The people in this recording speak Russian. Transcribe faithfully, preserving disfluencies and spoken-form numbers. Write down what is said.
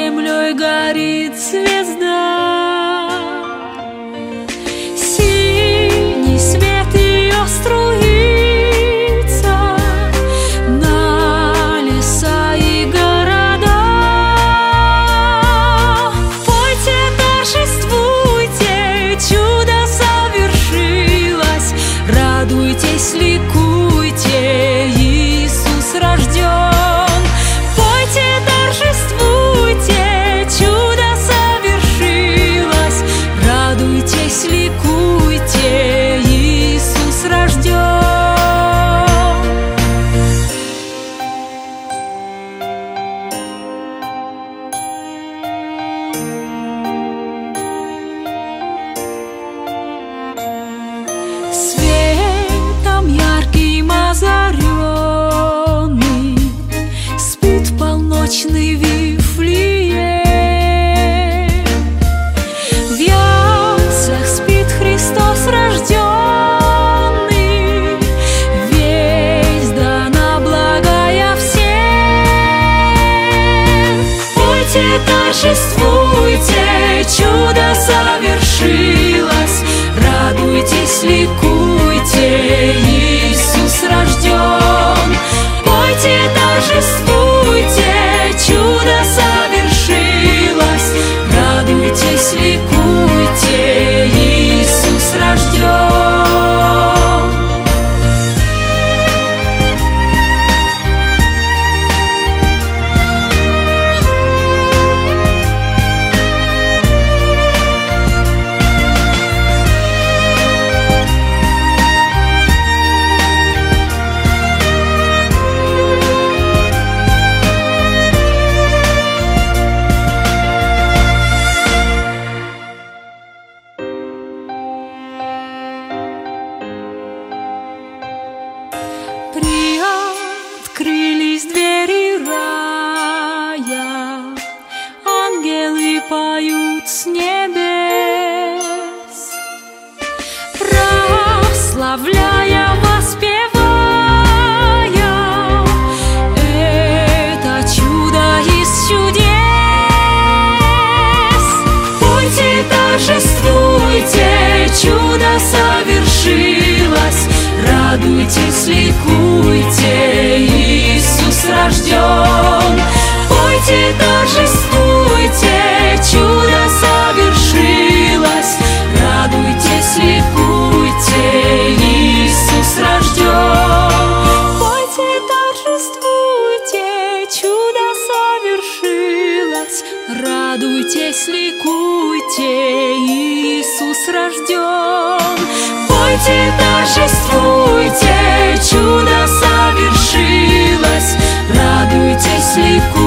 землей горит звезда. Синий свет ее струится на леса и города. Пойте, торжествуйте, чудо совершилось. Радуйтесь, ликуйте, Иисус рожден. Пойте, торжествуйте, чудо совершилось. Радуйтесь, ликуйте, Иисус рожден. Светом ярким озаренный спит полночный Вифлеем. В яслях спит Христос рожденный, весть дана благая всем. Пойте, торжествуйте, чудо совершилось. Радуйтесь, ликуйте, Иисус рожден. Пойте, торжествуйте, чудо совершилось. Радуйтесь, ликуйте, Иисус рожден. Приоткрылись двери рая, ангелы поют с небес, прославляя, воспевая это чудо из чудес. Пойте, торжествуйте, чудо совершилось. Радуйтесь, ликуйте, Иисус рожден. Пойте, торжествуйте, чудо совершилось. Радуйтесь, ликуйте, Иисус рожден. Пойте, торжествуйте, чудо совершилось. Радуйтесь, ликуйте, Иисус рожден. Пойте, торжествуйте, чудо совершилось. Радуйтесь, ликуйте.